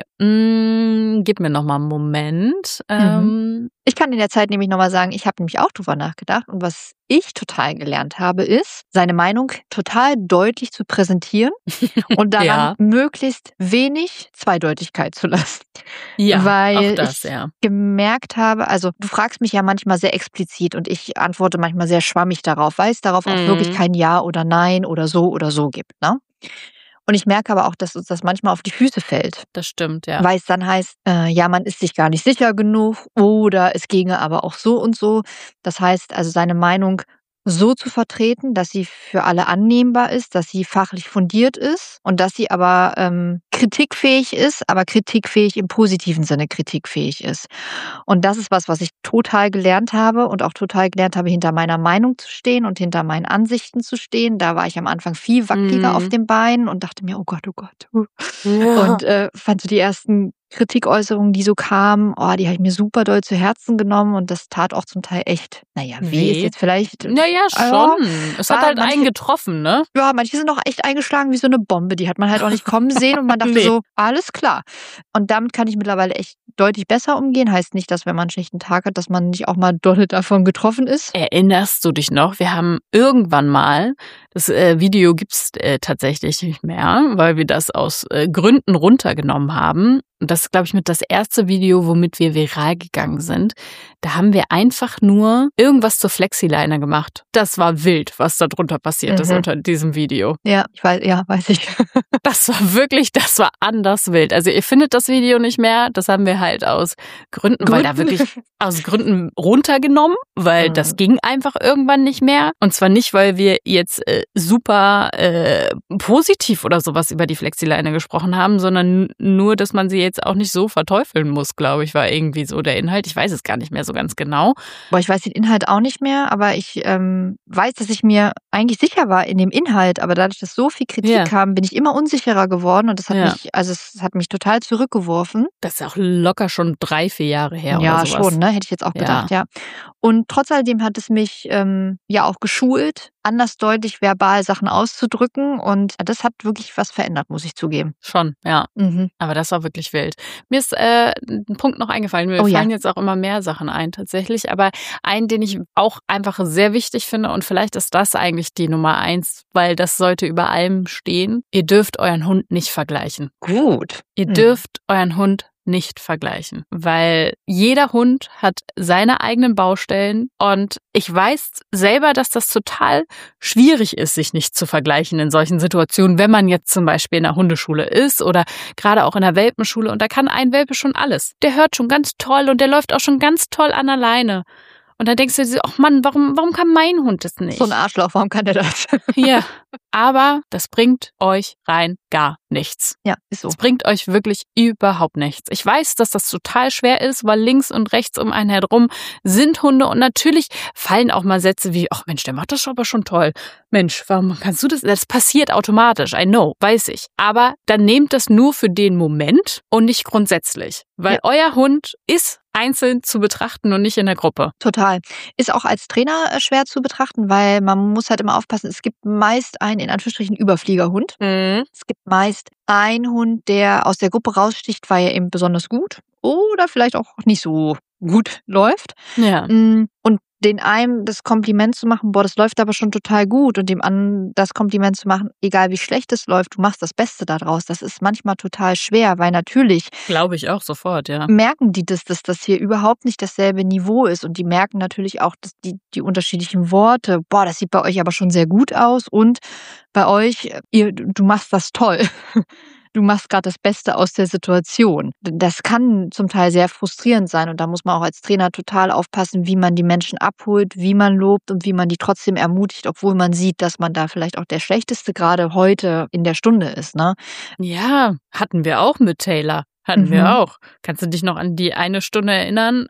Gib mir noch mal einen Moment. Ich kann in der Zeit nämlich noch mal sagen, ich habe nämlich auch drüber nachgedacht und was ich total gelernt habe, ist, seine Meinung total deutlich zu präsentieren und daran möglichst wenig Zweideutigkeit zu lassen. Ja, weil auch das, ich gemerkt habe, also du fragst mich ja manchmal sehr explizit und ich antworte manchmal sehr schwammig darauf, weil es darauf auch wirklich kein Ja oder Nein oder so gibt, ne? Und ich merke aber auch, dass uns das manchmal auf die Füße fällt. Das stimmt, ja. Weil es dann heißt, ja, man ist sich gar nicht sicher genug oder es ginge aber auch so und so. Das heißt also, seine Meinung so zu vertreten, dass sie für alle annehmbar ist, dass sie fachlich fundiert ist und dass sie aber kritikfähig ist, aber kritikfähig im positiven Sinne kritikfähig ist. Und das ist was ich total gelernt habe und auch total gelernt habe, hinter meiner Meinung zu stehen und hinter meinen Ansichten zu stehen. Da war ich am Anfang viel wackeliger auf den Beinen und dachte mir, oh Gott. Ja. Und fand so die ersten Kritikäußerungen, die so kamen, die habe ich mir super doll zu Herzen genommen und das tat auch zum Teil echt, weh ist jetzt vielleicht. Naja, schon. Es hat halt einen getroffen, ne? Ja, manche sind auch echt eingeschlagen wie so eine Bombe, die hat man halt auch nicht kommen sehen und man dachte so, alles klar. Und damit kann ich mittlerweile echt deutlich besser umgehen. Heißt nicht, dass wenn man einen schlechten Tag hat, dass man nicht auch mal dolle davon getroffen ist. Erinnerst du dich noch? Wir haben irgendwann mal, das Video gibt's tatsächlich nicht mehr, weil wir das aus Gründen runtergenommen haben. Und das ist, glaube ich, mit das erste Video, womit wir viral gegangen sind. Da haben wir einfach nur irgendwas zur Flexileine gemacht. Das war wild, was da drunter passiert ist unter diesem Video. Ja, weiß ich. Das war anders wild. Also ihr findet das Video nicht mehr. Das haben wir halt aus Gründen, weil da wirklich aus Gründen runtergenommen, weil das ging einfach irgendwann nicht mehr. Und zwar nicht, weil wir jetzt super positiv oder sowas über die Flexileine gesprochen haben, sondern nur, dass man sie jetzt auch nicht so verteufeln muss, glaube ich, war irgendwie so der Inhalt. Ich weiß es gar nicht mehr so ganz genau. Boah, ich weiß den Inhalt auch nicht mehr, aber ich weiß, dass ich mir eigentlich sicher war in dem Inhalt, aber dadurch, dass so viel Kritik kam, bin ich immer unsicherer geworden und das hat es hat mich total zurückgeworfen. Das ist auch locker schon 3-4 Jahre her oder sowas. Ja, schon, ne? Hätte ich jetzt auch gedacht, ja. Und trotz alledem hat es mich auch geschult, anders deutlich verbal Sachen auszudrücken und das hat wirklich was verändert, muss ich zugeben. Schon, ja. Aber das war wirklich wild. Mir ist ein Punkt noch eingefallen. Mir fallen jetzt auch immer mehr Sachen ein tatsächlich, aber einen, den ich auch einfach sehr wichtig finde und vielleicht ist das eigentlich die Nummer 1, weil das sollte über allem stehen. Ihr dürft euren Hund nicht vergleichen. Gut. Ihr dürft euren Hund nicht vergleichen, weil jeder Hund hat seine eigenen Baustellen und ich weiß selber, dass das total schwierig ist, sich nicht zu vergleichen in solchen Situationen, wenn man jetzt zum Beispiel in der Hundeschule ist oder gerade auch in der Welpenschule und da kann ein Welpe schon alles. Der hört schon ganz toll und der läuft auch schon ganz toll an alleine. Und dann denkst du dir, ach Mann, warum kann mein Hund das nicht? So ein Arschloch, warum kann der das? Ja, aber das bringt euch rein gar nichts. Ja, ist so. Das bringt euch wirklich überhaupt nichts. Ich weiß, dass das total schwer ist, weil links und rechts um einen herum sind Hunde und natürlich fallen auch mal Sätze wie, ach Mensch, der macht das aber schon toll. Mensch, warum kannst du das? Das passiert automatisch, I know, weiß ich. Aber dann nehmt das nur für den Moment und nicht grundsätzlich, weil euer Hund ist einzeln zu betrachten und nicht in der Gruppe. Total. Ist auch als Trainer schwer zu betrachten, weil man muss halt immer aufpassen, es gibt meist einen, in Anführungsstrichen, Überfliegerhund. Es gibt meist einen Hund, der aus der Gruppe raussticht, weil er eben besonders gut oder vielleicht auch nicht so gut läuft. Ja. Und den einem das Kompliment zu machen, boah, das läuft aber schon total gut und dem anderen das Kompliment zu machen, egal wie schlecht es läuft, du machst das Beste daraus. Das ist manchmal total schwer, weil natürlich Glaube ich auch sofort, ja. merken die dass das hier überhaupt nicht dasselbe Niveau ist und die merken natürlich auch, dass die unterschiedlichen Worte, boah, das sieht bei euch aber schon sehr gut aus und bei euch, du machst das toll. Du machst gerade das Beste aus der Situation. Das kann zum Teil sehr frustrierend sein und da muss man auch als Trainer total aufpassen, wie man die Menschen abholt, wie man lobt und wie man die trotzdem ermutigt, obwohl man sieht, dass man da vielleicht auch der Schlechteste gerade heute in der Stunde ist, ne? Ja, hatten wir auch mit Taylor. Hatten wir auch. Kannst du dich noch an die eine Stunde erinnern,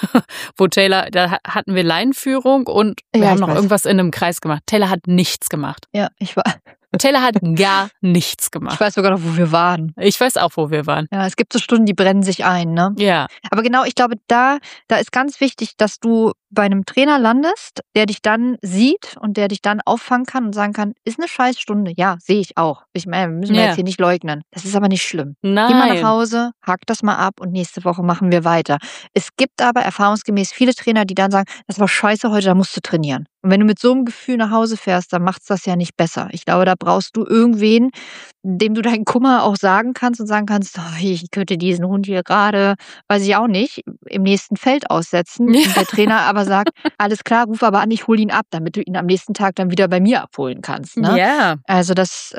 wo Taylor, da hatten wir Leinenführung und wir haben noch irgendwas in einem Kreis gemacht. Taylor hat nichts gemacht. Ja, Taylor hat gar nichts gemacht. Ich weiß sogar noch, wo wir waren. Ich weiß auch, wo wir waren. Ja, es gibt so Stunden, die brennen sich ein, ne? Ja. Aber genau, ich glaube, da ist ganz wichtig, dass du bei einem Trainer landest, der dich dann sieht und der dich dann auffangen kann und sagen kann, ist eine Scheißstunde. Ja, sehe ich auch. Ich meine, müssen wir jetzt hier nicht leugnen. Das ist aber nicht schlimm. Nein. Geh mal nach Hause, hack das mal ab und nächste Woche machen wir weiter. Es gibt aber erfahrungsgemäß viele Trainer, die dann sagen, das war scheiße heute, da musst du trainieren. Und wenn du mit so einem Gefühl nach Hause fährst, dann macht's das ja nicht besser. Ich glaube, da brauchst du irgendwen, dem du deinen Kummer auch sagen kannst und sagen kannst, oh, ich könnte diesen Hund hier gerade, weiß ich auch nicht, im nächsten Feld aussetzen. Ja. Und der Trainer aber sagt, alles klar, ruf aber an, ich hole ihn ab, damit du ihn am nächsten Tag dann wieder bei mir abholen kannst. Ne? Ja. Also das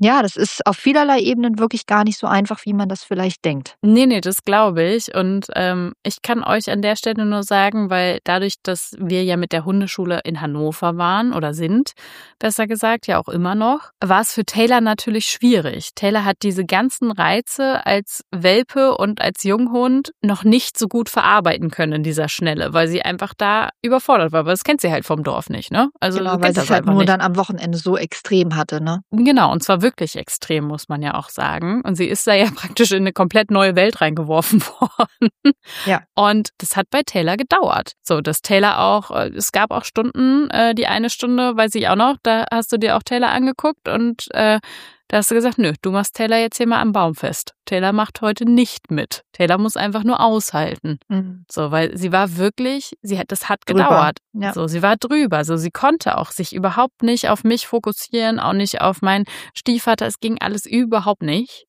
ist auf vielerlei Ebenen wirklich gar nicht so einfach, wie man das vielleicht denkt. Nee, das glaube ich. Und ich kann euch an der Stelle nur sagen, weil dadurch, dass wir ja mit der Hundeschule in Hannover waren oder sind, besser gesagt, ja auch immer noch, war es für Taylor natürlich schwierig. Taylor hat diese ganzen Reize als Welpe und als Junghund noch nicht so gut verarbeiten können in dieser Schnelle, weil sie einfach da überfordert war. Aber das kennt sie halt vom Dorf nicht, ne? Also genau, weil sie es halt nur dann am Wochenende so extrem hatte, ne? Genau, und zwar wirklich extrem, muss man ja auch sagen. Und sie ist da ja praktisch in eine komplett neue Welt reingeworfen worden. Ja. Und das hat bei Taylor gedauert. So, dass Taylor auch, es gab auch Stunden, die eine Stunde, weiß ich auch noch, da hast du dir auch Taylor angeguckt und da hast du gesagt, nö, du machst Taylor jetzt hier mal am Baum fest. Taylor macht heute nicht mit. Taylor muss einfach nur aushalten. So, weil sie war wirklich, das hat gedauert. Ja. So, sie war drüber. So, sie konnte auch sich überhaupt nicht auf mich fokussieren, auch nicht auf meinen Stiefvater. Es ging alles überhaupt nicht.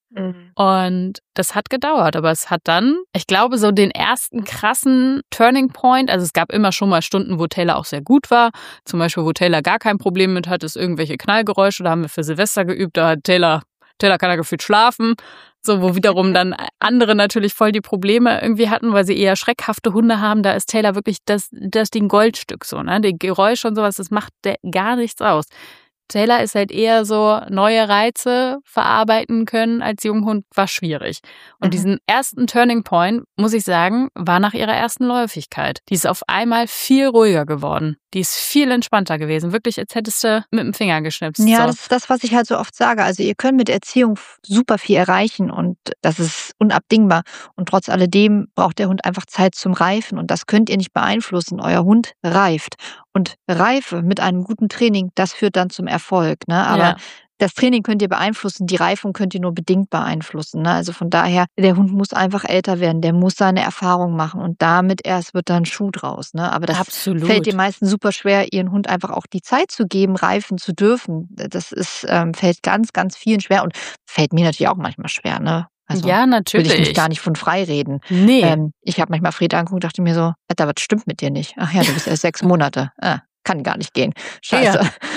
Und das hat gedauert, aber es hat dann, ich glaube, so den ersten krassen Turning Point, also es gab immer schon mal Stunden, wo Taylor auch sehr gut war, zum Beispiel, wo Taylor gar kein Problem mit hat, ist irgendwelche Knallgeräusche, da haben wir für Silvester geübt, da hat Taylor kann ja gefühlt schlafen, so, wo wiederum dann andere natürlich voll die Probleme irgendwie hatten, weil sie eher schreckhafte Hunde haben, da ist Taylor wirklich das Ding Goldstück so, ne, die Geräusche und sowas, das macht gar nichts aus. Taylor ist halt eher so, neue Reize verarbeiten können als Junghund war schwierig. Und diesen ersten Turning Point, muss ich sagen, war nach ihrer ersten Läufigkeit. Die ist auf einmal viel ruhiger geworden. Die ist viel entspannter gewesen. Wirklich, als hättest du mit dem Finger geschnipst. Ja, so. Das ist das, was ich halt so oft sage. Also ihr könnt mit Erziehung super viel erreichen und das ist unabdingbar. Und trotz alledem braucht der Hund einfach Zeit zum Reifen und das könnt ihr nicht beeinflussen. Euer Hund reift. Und Reife mit einem guten Training, das führt dann zum Erfolg. Ne? Aber das Training könnt ihr beeinflussen, die Reifung könnt ihr nur bedingt beeinflussen. Ne? Also von daher, der Hund muss einfach älter werden, der muss seine Erfahrung machen und damit erst wird dann Schuh draus. Ne? Aber das fällt den meisten super schwer, ihren Hund einfach auch die Zeit zu geben, reifen zu dürfen. Das ist, fällt ganz, ganz vielen schwer und fällt mir natürlich auch manchmal schwer. Ne? Also, ja, natürlich. Will ich mich gar nicht von frei reden. Nee. Ich habe manchmal Fred angeguckt und dachte mir so, Alter, was stimmt mit dir nicht? Ach ja, du bist erst 6 Monate. Kann gar nicht gehen. Scheiße.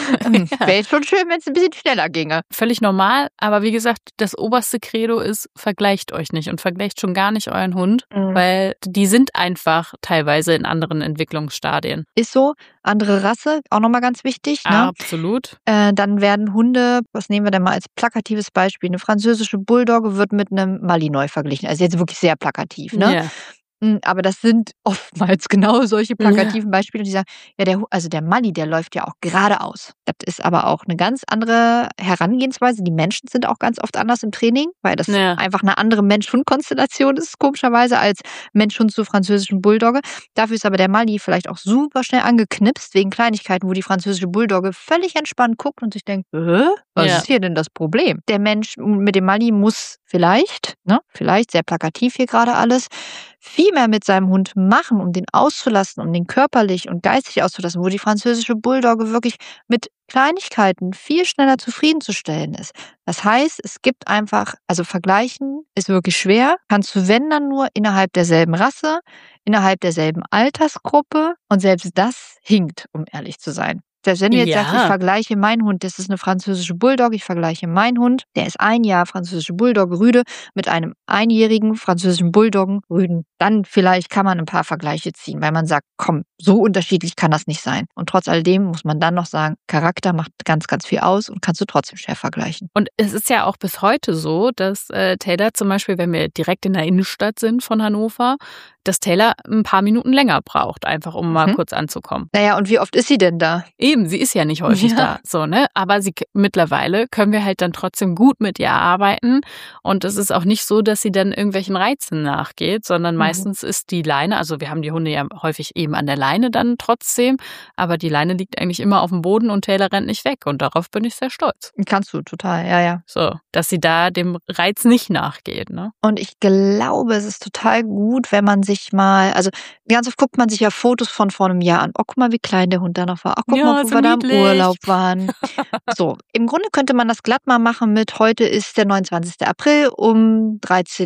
Wäre jetzt schon schön, wenn es ein bisschen schneller ginge. Völlig normal, aber wie gesagt, das oberste Credo ist, vergleicht euch nicht und vergleicht schon gar nicht euren Hund, weil die sind einfach teilweise in anderen Entwicklungsstadien. Ist so. Andere Rasse, auch nochmal ganz wichtig. Ne? Absolut. Dann werden Hunde, was nehmen wir denn mal als plakatives Beispiel? Eine französische Bulldogge wird mit einem Malinois verglichen. Also jetzt wirklich sehr plakativ. Ne? Ja. Aber das sind oftmals genau solche plakativen Beispiele, die sagen, ja, der Mali, der läuft ja auch geradeaus. Das ist aber auch eine ganz andere Herangehensweise. Die Menschen sind auch ganz oft anders im Training, weil das einfach eine andere Mensch-Hund-Konstellation ist, komischerweise, als Mensch-Hund zur französischen Bulldogge. Dafür ist aber der Mali vielleicht auch super schnell angeknipst, wegen Kleinigkeiten, wo die französische Bulldogge völlig entspannt guckt und sich denkt, was ist hier denn das Problem? Der Mensch mit dem Mali muss vielleicht sehr plakativ hier gerade alles, viel mehr mit seinem Hund machen, um den auszulassen, um den körperlich und geistig auszulassen, wo die französische Bulldogge wirklich mit Kleinigkeiten viel schneller zufriedenzustellen ist. Das heißt, es gibt einfach, also vergleichen ist wirklich schwer, kannst du, wenn dann nur innerhalb derselben Rasse, innerhalb derselben Altersgruppe, und selbst das hinkt, um ehrlich zu sein. Selbst wenn du jetzt sagst, ich vergleiche meinen Hund, das ist eine französische Bulldogge, ich vergleiche meinen Hund, der ist 1 Jahr französische Bulldogge Rüde mit einem 1-jährigen französischen Bulldoggen Rüden, dann vielleicht kann man ein paar Vergleiche ziehen, weil man sagt, komm, so unterschiedlich kann das nicht sein. Und trotz alledem muss man dann noch sagen, Charakter macht ganz, ganz viel aus und kannst du trotzdem schwer vergleichen. Und es ist ja auch bis heute so, dass Taylor zum Beispiel, wenn wir direkt in der Innenstadt sind von Hannover, dass Taylor ein paar Minuten länger braucht, einfach um mal kurz anzukommen. Naja, und wie oft ist sie denn da? Eben, sie ist ja nicht häufig da, so, ne? Aber mittlerweile können wir halt dann trotzdem gut mit ihr arbeiten. Und es ist auch nicht so, dass sie dann irgendwelchen Reizen nachgeht, sondern meistens ist die Leine, also wir haben die Hunde ja häufig eben an der Leine dann trotzdem, aber die Leine liegt eigentlich immer auf dem Boden und Taylor rennt nicht weg. Und darauf bin ich sehr stolz. Kannst du, total, ja. So, dass sie da dem Reiz nicht nachgeht, ne? Und ich glaube, es ist total gut, wenn man sich mal, also ganz oft guckt man sich ja Fotos von vor einem Jahr an. Oh, guck mal, wie klein der Hund da noch war. Ach, guck mal, wo wir da im Urlaub waren. So, im Grunde könnte man das glatt mal machen mit, heute ist der 29. April um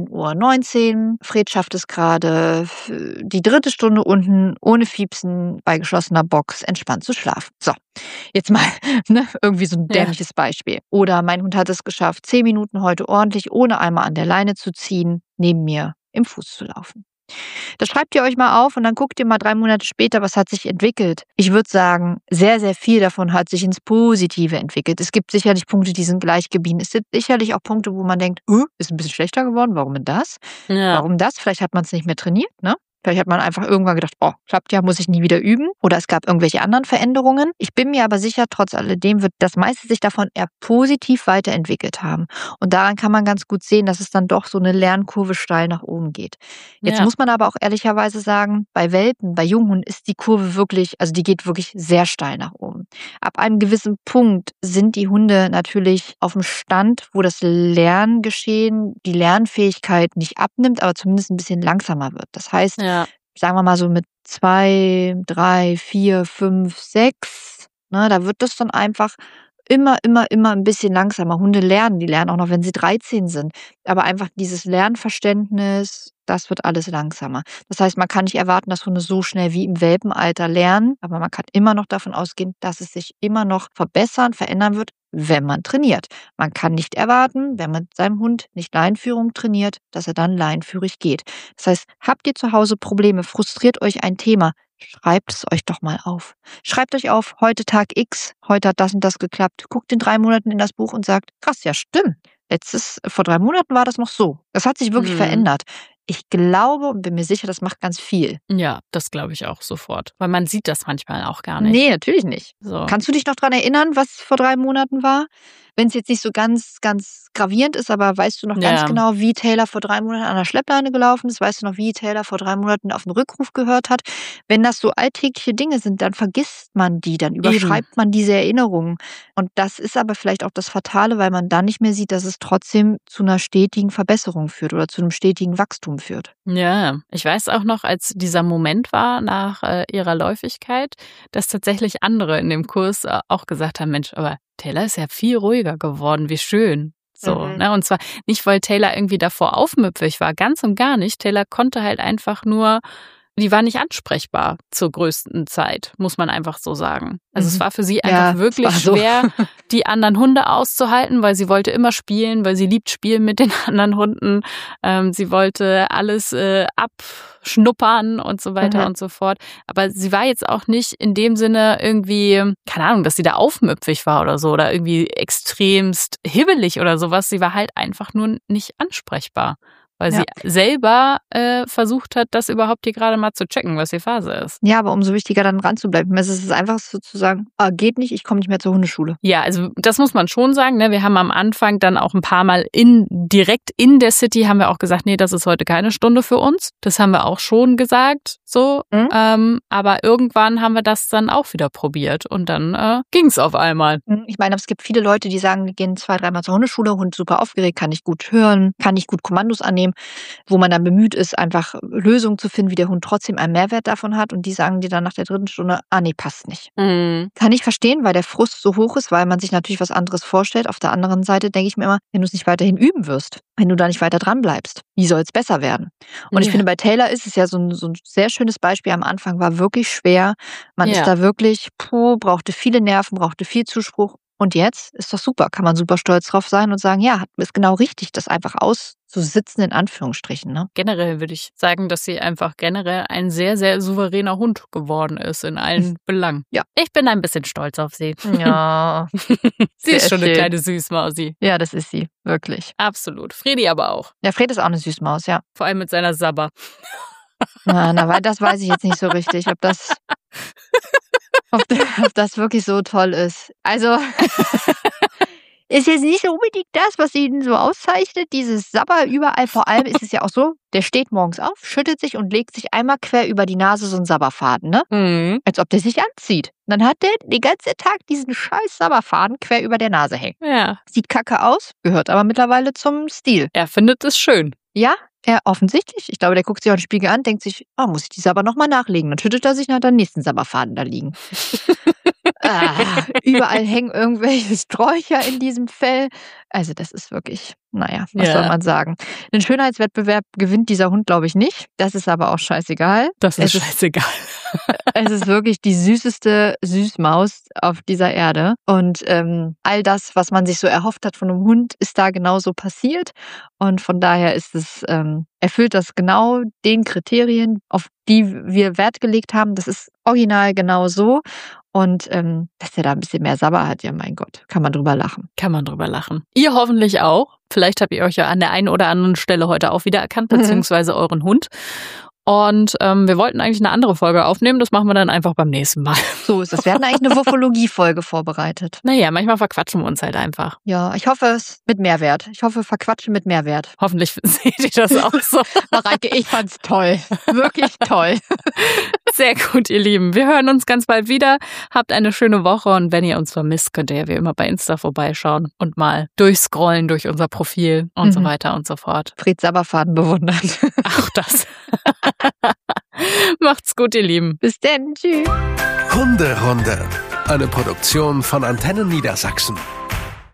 13:19 Uhr. Fred schafft es gerade, die 3. Stunde unten ohne Fiepsen bei geschlossener Box entspannt zu schlafen. So, jetzt mal irgendwie so ein dämliches Beispiel. Oder mein Hund hat es geschafft, 10 Minuten heute ordentlich, ohne einmal an der Leine zu ziehen, neben mir im Fuß zu laufen. Das schreibt ihr euch mal auf und dann guckt ihr mal 3 Monate später, was hat sich entwickelt. Ich würde sagen, sehr, sehr viel davon hat sich ins Positive entwickelt. Es gibt sicherlich Punkte, die sind gleich geblieben. Es gibt sicherlich auch Punkte, wo man denkt, ist ein bisschen schlechter geworden, warum denn das? Ja. Warum das? Vielleicht hat man es nicht mehr trainiert, ne? Vielleicht hat man einfach irgendwann gedacht, klappt ja, muss ich nie wieder üben. Oder es gab irgendwelche anderen Veränderungen. Ich bin mir aber sicher, trotz alledem wird das meiste sich davon eher positiv weiterentwickelt haben. Und daran kann man ganz gut sehen, dass es dann doch so eine Lernkurve steil nach oben geht. Jetzt muss man aber auch ehrlicherweise sagen, bei Welpen, bei Junghunden ist die Kurve wirklich, also die geht wirklich sehr steil nach oben. Ab einem gewissen Punkt sind die Hunde natürlich auf dem Stand, wo das Lerngeschehen, die Lernfähigkeit nicht abnimmt, aber zumindest ein bisschen langsamer wird. Das heißt, sagen wir mal so mit 2, 3, 4, 5, 6, da wird das dann einfach immer ein bisschen langsamer. Hunde lernen, die lernen auch noch, wenn sie 13 sind. Aber einfach dieses Lernverständnis, das wird alles langsamer. Das heißt, man kann nicht erwarten, dass Hunde so schnell wie im Welpenalter lernen, aber man kann immer noch davon ausgehen, dass es sich immer noch verbessern, verändern wird, wenn man trainiert. Man kann nicht erwarten, wenn man mit seinem Hund nicht Leinenführung trainiert, dass er dann leinenführig geht. Das heißt, habt ihr zu Hause Probleme, frustriert euch ein Thema, schreibt es euch doch mal auf. Schreibt euch auf, heute Tag X, heute hat das und das geklappt. Guckt in 3 Monaten in das Buch und sagt, krass, ja stimmt. Vor 3 Monaten war das noch so. Das hat sich wirklich verändert. Ich glaube und bin mir sicher, das macht ganz viel. Ja, das glaube ich auch sofort. Weil man sieht das manchmal auch gar nicht. Nee, natürlich nicht. So. Kannst du dich noch daran erinnern, was vor 3 Monaten war? Wenn es jetzt nicht so ganz, ganz gravierend ist, aber weißt du noch ganz genau, wie Taylor vor 3 Monaten an der Schleppleine gelaufen ist? Weißt du noch, wie Taylor vor 3 Monaten auf den Rückruf gehört hat? Wenn das so alltägliche Dinge sind, dann vergisst man die, dann überschreibt man diese Erinnerungen. Und das ist aber vielleicht auch das Fatale, weil man dann nicht mehr sieht, dass es trotzdem zu einer stetigen Verbesserung führt oder zu einem stetigen Wachstum führt. Ja, ich weiß auch noch, als dieser Moment war nach ihrer Läufigkeit, dass tatsächlich andere in dem Kurs auch gesagt haben, Mensch, aber Taylor ist ja viel ruhiger geworden, wie schön. So, ne? Und zwar nicht, weil Taylor irgendwie davor aufmüpfig war, ganz und gar nicht. Taylor konnte halt einfach nur die war nicht ansprechbar zur größten Zeit, muss man einfach so sagen. Also es war für sie einfach wirklich schwer, die anderen Hunde auszuhalten, weil sie wollte immer spielen, weil sie liebt Spielen mit den anderen Hunden. Sie wollte alles abschnuppern und so weiter und so fort. Aber sie war jetzt auch nicht in dem Sinne irgendwie, keine Ahnung, dass sie da aufmüpfig war oder so oder irgendwie extremst hibbelig oder sowas. Sie war halt einfach nur nicht ansprechbar. Weil sie selber versucht hat, das überhaupt hier gerade mal zu checken, was die Phase ist. Ja, aber umso wichtiger dann dran zu bleiben. Es ist einfach sozusagen, geht nicht, ich komme nicht mehr zur Hundeschule. Ja, also das muss man schon sagen. Ne? Wir haben am Anfang dann auch ein paar Mal direkt in der City haben wir auch gesagt, nee, das ist heute keine Stunde für uns. Das haben wir auch schon gesagt, so. Aber irgendwann haben wir das dann auch wieder probiert und dann ging es auf einmal. Ich meine, es gibt viele Leute, die sagen, die gehen 2-3 Mal zur Hundeschule, Hund super aufgeregt, kann nicht gut hören, kann nicht gut Kommandos annehmen, wo man dann bemüht ist, einfach Lösungen zu finden, wie der Hund trotzdem einen Mehrwert davon hat. Und die sagen dir dann nach der 3. Stunde, nee, passt nicht. Kann ich verstehen, weil der Frust so hoch ist, weil man sich natürlich was anderes vorstellt. Auf der anderen Seite denke ich mir immer, wenn du es nicht weiterhin üben wirst, wenn du da nicht weiter dran bleibst, wie soll es besser werden? Und ich finde, bei Taylor ist es ja so ein sehr schönes Beispiel. Am Anfang war wirklich schwer. Man ist da wirklich, brauchte viele Nerven, brauchte viel Zuspruch. Und jetzt ist doch super, kann man super stolz drauf sein und sagen, ja, ist genau richtig, das einfach auszusitzen, in Anführungsstrichen. Ne? Generell würde ich sagen, dass sie einfach generell ein sehr, sehr souveräner Hund geworden ist in allen Belangen. Ja. Ich bin ein bisschen stolz auf sie. Ja. Sie ist schon eine kleine Süßmausi. Ja, das ist sie, wirklich. Absolut. Fredi aber auch. Ja, Fred ist auch eine Süßmaus, ja. Vor allem mit seiner Sabber. Das weiß ich jetzt nicht so richtig, ob das wirklich so toll ist. Also, ist jetzt nicht so unbedingt das, was ihn so auszeichnet, dieses Sabber überall. Vor allem ist es ja auch so, der steht morgens auf, schüttelt sich und legt sich einmal quer über die Nase so einen Sabberfaden, ne? Als ob der sich anzieht. Dann hat der den ganzen Tag diesen scheiß Sabberfaden quer über der Nase hängen. Ja. Sieht kacke aus, gehört aber mittlerweile zum Stil. Er findet es schön. Ja, er offensichtlich. Ich glaube, der guckt sich auch den Spiegel an, denkt sich, muss ich die Sabber nochmal nachlegen. Dann schüttet er sich und hat den nächsten Sabberfaden da liegen. Überall hängen irgendwelche Sträucher in diesem Fell. Also das ist wirklich, was soll man sagen. Den Schönheitswettbewerb gewinnt dieser Hund, glaube ich, nicht. Das ist aber auch scheißegal. Das ist scheißegal. Es ist wirklich die süßeste Süßmaus auf dieser Erde. Und all das, was man sich so erhofft hat von einem Hund, ist da genauso passiert. Und von daher ist es, erfüllt das genau den Kriterien, auf die wir Wert gelegt haben. Das ist original genau so. Und dass er da ein bisschen mehr Sabber hat, ja mein Gott, kann man drüber lachen. Kann man drüber lachen. Ihr hoffentlich auch. Vielleicht habt ihr euch ja an der einen oder anderen Stelle heute auch wiedererkannt, beziehungsweise euren Hund. Und wir wollten eigentlich eine andere Folge aufnehmen. Das machen wir dann einfach beim nächsten Mal. So ist es. Wir hatten eigentlich eine Wuffologie-Folge vorbereitet. Naja, manchmal verquatschen wir uns halt einfach. Ja, ich hoffe es mit Mehrwert. Ich hoffe, verquatschen mit Mehrwert. Hoffentlich seht ihr das auch so. Mareike, ich fand's toll. Wirklich toll. Sehr gut, ihr Lieben. Wir hören uns ganz bald wieder. Habt eine schöne Woche und wenn ihr uns vermisst, könnt ihr ja wie immer bei Insta vorbeischauen und mal durchscrollen durch unser Profil und so weiter und so fort. Fred Sabberfaden bewundern. Auch das. Macht's gut, ihr Lieben. Bis denn. Tschüss. Hunderunde. Eine Produktion von Antennen Niedersachsen.